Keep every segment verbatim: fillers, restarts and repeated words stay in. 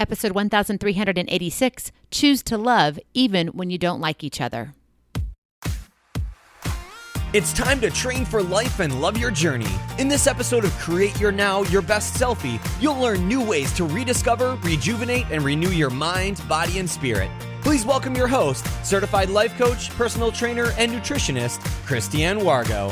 Episode one thousand three hundred eighty-six, Choose to Love Even When You Don't Like Each Other. It's time to train for life and love your journey. In this episode of Create Your Now, Your Best Selfie, you'll learn new ways to rediscover, rejuvenate, and renew your mind, body, and spirit. Please welcome your host, certified life coach, personal trainer, and nutritionist, Christiane Wargo.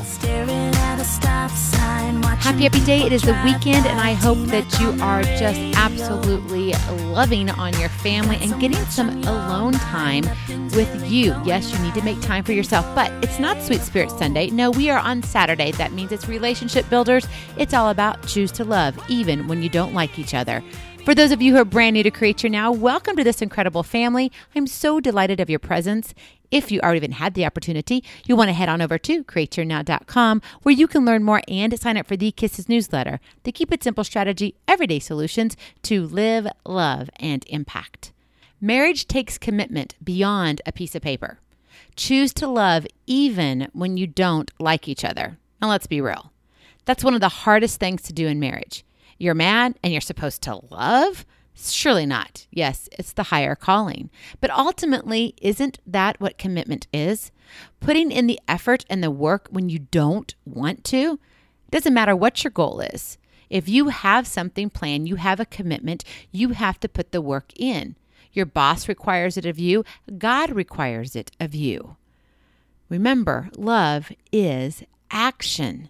Happy, happy day. It is the weekend, and I hope that you are just absolutely loving on your family and getting some alone time with you. Yes, you need to make time for yourself, but it's not Sweet Spirit Sunday. No, we are on Saturday. That means it's Relationship Builders. It's all about choose to love, even when you don't like each other. For those of you who are brand new to Create Your Now, welcome to this incredible family. I'm so delighted of your presence. If you already even had the opportunity, you want to head on over to create your now dot com where you can learn more and sign up for the Kisses newsletter, the Keep It Simple strategy, everyday solutions to live, love, and impact. Marriage takes commitment beyond a piece of paper. Choose to love even when you don't like each other. Now let's be real. That's one of the hardest things to do in marriage. You're mad and you're supposed to love? Surely not. Yes, it's the higher calling. But ultimately, isn't that what commitment is? Putting in the effort and the work when you don't want to? It doesn't matter what your goal is. If you have something planned, you have a commitment, you have to put the work in. Your boss requires it of you. God requires it of you. Remember, love is action.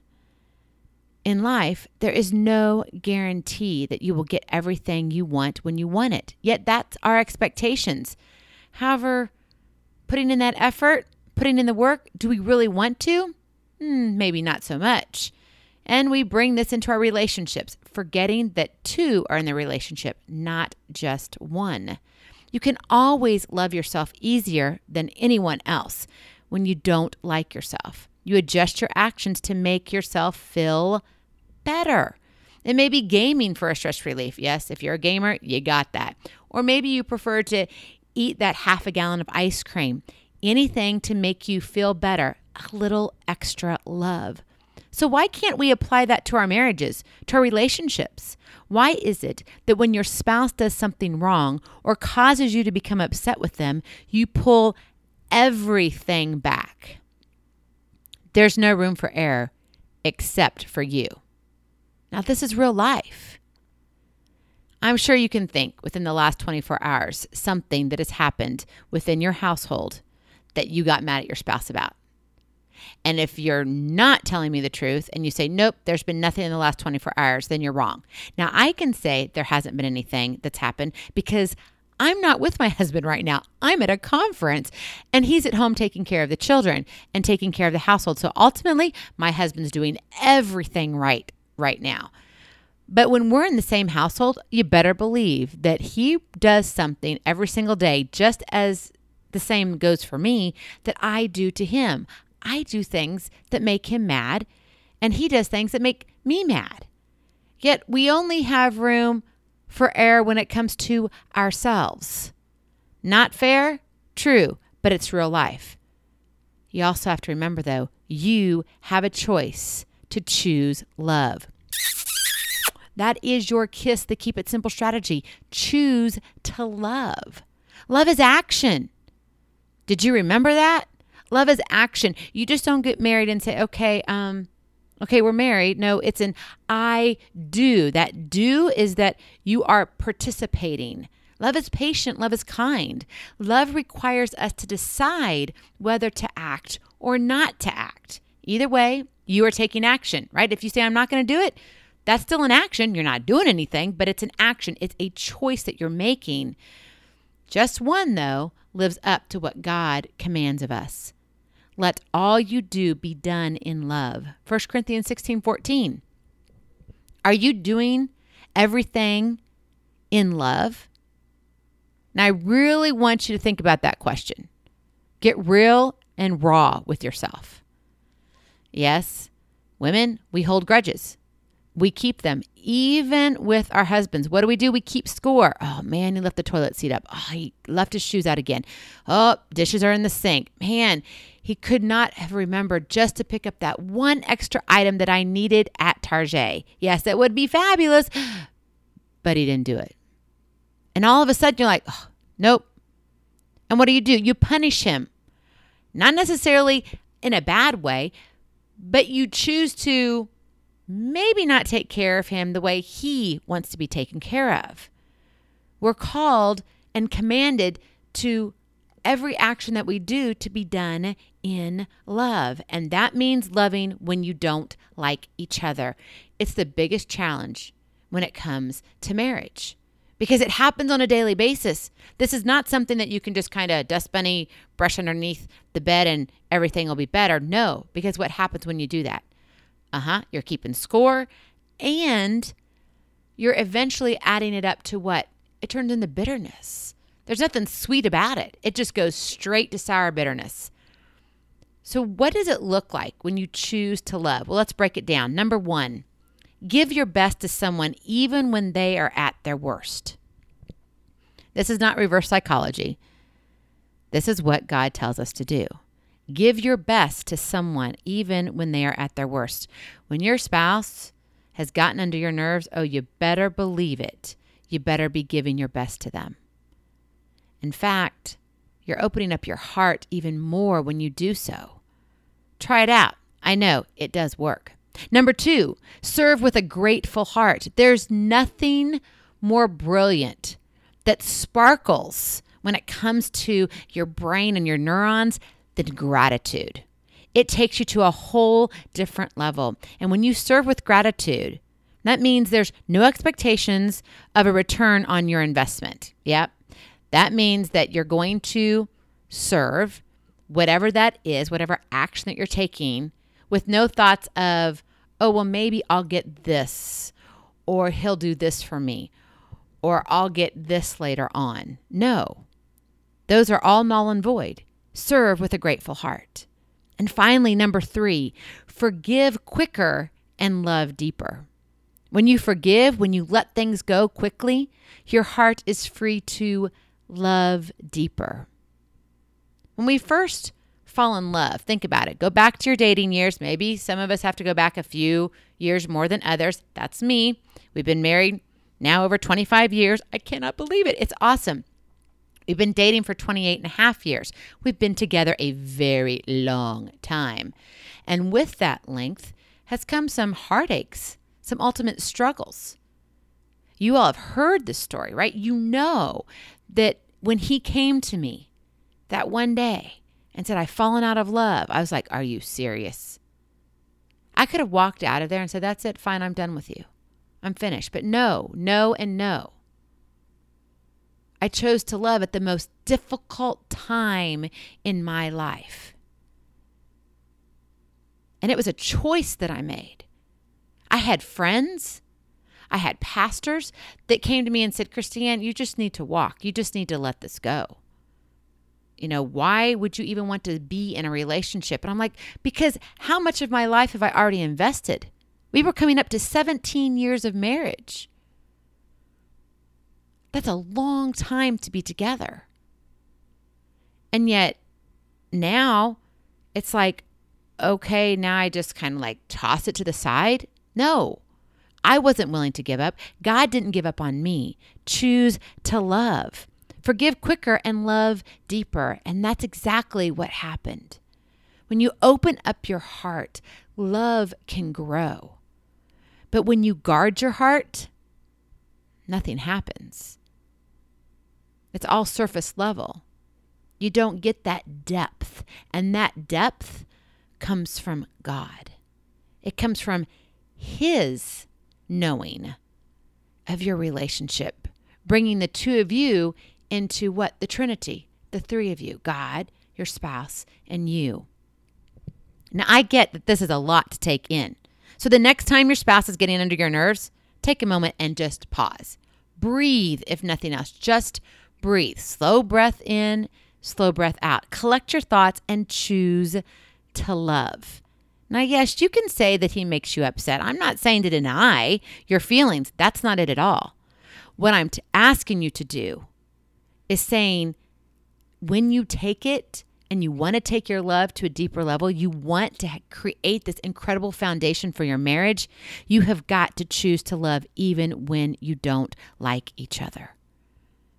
In life, there is no guarantee that you will get everything you want when you want it. Yet that's our expectations. However, putting in that effort, putting in the work, do we really want to? Hmm, maybe not so much. And we bring this into our relationships, forgetting that two are in the relationship, not just one. You can always love yourself easier than anyone else when you don't like yourself. You adjust your actions to make yourself feel better. It may be gaming for a stress relief. Yes, if you're a gamer, you got that. Or maybe you prefer to eat that half a gallon of ice cream. Anything to make you feel better. A little extra love. So why can't we apply that to our marriages, to our relationships? Why is it that when your spouse does something wrong or causes you to become upset with them, you pull everything back? There's no room for error except for you. Now, this is real life. I'm sure you can think within the last twenty-four hours something that has happened within your household that you got mad at your spouse about. And if you're not telling me the truth and you say, nope, there's been nothing in the last twenty-four hours, then you're wrong. Now, I can say there hasn't been anything that's happened because I'm not with my husband right now. I'm at a conference and he's at home taking care of the children and taking care of the household. So ultimately, my husband's doing everything right right now. But when we're in the same household, you better believe that he does something every single day, just as the same goes for me, that I do to him. I do things that make him mad and he does things that make me mad. Yet we only have room for error when it comes to ourselves. Not fair? True, but it's real life. You also have to remember, though, you have a choice to choose love. That is your KISS, the Keep It Simple strategy. Choose to love. Love is action. Did you remember that? Love is action. You just don't get married and say, okay, um, Okay, we're married. No, it's an I do. That do is that you are participating. Love is patient. Love is kind. Love requires us to decide whether to act or not to act. Either way, you are taking action, right? If you say, I'm not going to do it, that's still an action. You're not doing anything, but it's an action. It's a choice that you're making. Just one, though, lives up to what God commands of us. Let all you do be done in love. First Corinthians sixteen fourteen. Are you doing everything in love? Now, I really want you to think about that question. Get real and raw with yourself. Yes, women, we hold grudges. We keep them, even with our husbands. What do we do? We keep score. Oh, man, he left the toilet seat up. Oh, he left his shoes out again. Oh, dishes are in the sink. Man, he could not have remembered just to pick up that one extra item that I needed at Target. Yes, that would be fabulous, but he didn't do it. And all of a sudden you're like, oh, nope. And what do you do? You punish him. Not necessarily in a bad way, but you choose to maybe not take care of him the way he wants to be taken care of. We're called and commanded to every action that we do to be done in love. And that means loving when you don't like each other. It's the biggest challenge when it comes to marriage because it happens on a daily basis. This is not something that you can just kind of dust bunny, brush underneath the bed and everything will be better. No, because what happens when you do that? Uh-huh, you're keeping score and you're eventually adding it up to what? It turns into bitterness. There's nothing sweet about it. It just goes straight to sour bitterness. So what does it look like when you choose to love? Well, let's break it down. Number one, give your best to someone even when they are at their worst. This is not reverse psychology. This is what God tells us to do. Give your best to someone even when they are at their worst. When your spouse has gotten under your nerves, oh, you better believe it. You better be giving your best to them. In fact, you're opening up your heart even more when you do so. Try it out. I know it does work. Number two, serve with a grateful heart. There's nothing more brilliant that sparkles when it comes to your brain and your neurons than gratitude. It takes you to a whole different level. And when you serve with gratitude, that means there's no expectations of a return on your investment. Yep. That means that you're going to serve whatever that is, whatever action that you're taking, with no thoughts of, oh, well, maybe I'll get this, or he'll do this for me, or I'll get this later on. No, those are all null and void. Serve with a grateful heart. And finally, number three, forgive quicker and love deeper. When you forgive, when you let things go quickly, your heart is free to love deeper. When we first fall in love, think about it. Go back to your dating years. Maybe some of us have to go back a few years more than others. That's me. We've been married now over twenty-five years. I cannot believe it. It's awesome. We've been dating for twenty-eight and a half years. We've been together a very long time. And with that length has come some heartaches, some ultimate struggles. You all have heard this story, right? You know that when he came to me that one day and said, I've fallen out of love, I was like, are you serious? I could have walked out of there and said, that's it, fine, I'm done with you. I'm finished. But no, no, and no. I chose to love at the most difficult time in my life. And it was a choice that I made. I had friends, I had pastors that came to me and said, Christiane, you just need to walk. You just need to let this go. You know, why would you even want to be in a relationship? And I'm like, because how much of my life have I already invested? We were coming up to seventeen years of marriage. That's a long time to be together. And yet now it's like, okay, now I just kind of like toss it to the side. No, I wasn't willing to give up. God didn't give up on me. Choose to love. Forgive quicker and love deeper. And that's exactly what happened. When you open up your heart, love can grow. But when you guard your heart, nothing happens. It's all surface level. You don't get that depth. And that depth comes from God. It comes from His knowing of your relationship, bringing the two of you into what? The Trinity, the three of you, God, your spouse, and you. Now, I get that this is a lot to take in. So the next time your spouse is getting under your nerves, take a moment and just pause. Breathe, if nothing else. Just breathe. Slow breath in, slow breath out. Collect your thoughts and choose to love. Now, yes, you can say that he makes you upset. I'm not saying to deny your feelings. That's not it at all. What I'm t- asking you to do is saying when you take it and you want to take your love to a deeper level, you want to create this incredible foundation for your marriage, you have got to choose to love even when you don't like each other.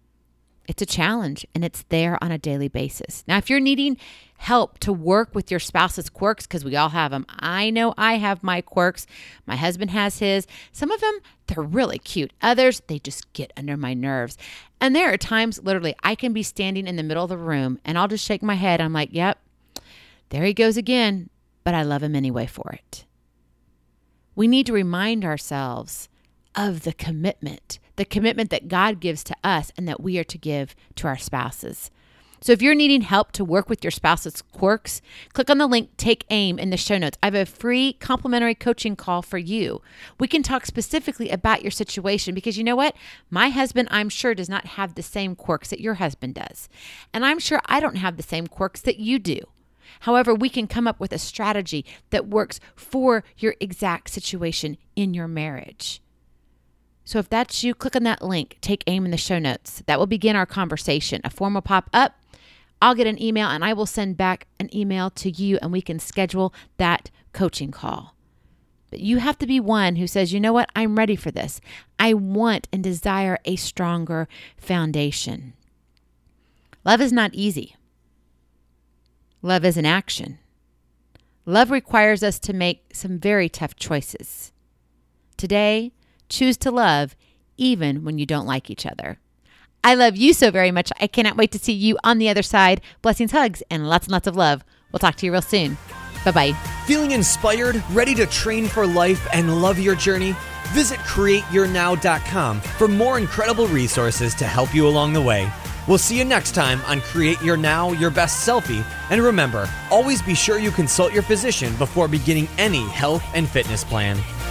It's a challenge, and it's there on a daily basis. Now, if you're needing help to work with your spouse's quirks, because we all have them. I know I have my quirks. My husband has his. Some of them, they're really cute. Others, they just get under my nerves. And there are times, literally, I can be standing in the middle of the room, and I'll just shake my head. I'm like, yep, there he goes again, but I love him anyway for it. We need to remind ourselves of the commitment, the commitment that God gives to us and that we are to give to our spouses. So if you're needing help to work with your spouse's quirks, click on the link Take Aim in the show notes. I have a free complimentary coaching call for you. We can talk specifically about your situation because you know what? My husband, I'm sure, does not have the same quirks that your husband does. And I'm sure I don't have the same quirks that you do. However, we can come up with a strategy that works for your exact situation in your marriage. So if that's you, click on that link, Take Aim in the show notes. That will begin our conversation. A form will pop up. I'll get an email and I will send back an email to you and we can schedule that coaching call. But you have to be one who says, you know what? I'm ready for this. I want and desire a stronger foundation. Love is not easy. Love is an action. Love requires us to make some very tough choices. Today, choose to love even when you don't like each other. I love you so very much. I cannot wait to see you on the other side. Blessings, hugs, and lots and lots of love. We'll talk to you real soon. Bye-bye. Feeling inspired, ready to train for life and love your journey? Visit create your now dot com for more incredible resources to help you along the way. We'll see you next time on Create Your Now, Your Best Selfie. And remember, always be sure you consult your physician before beginning any health and fitness plan.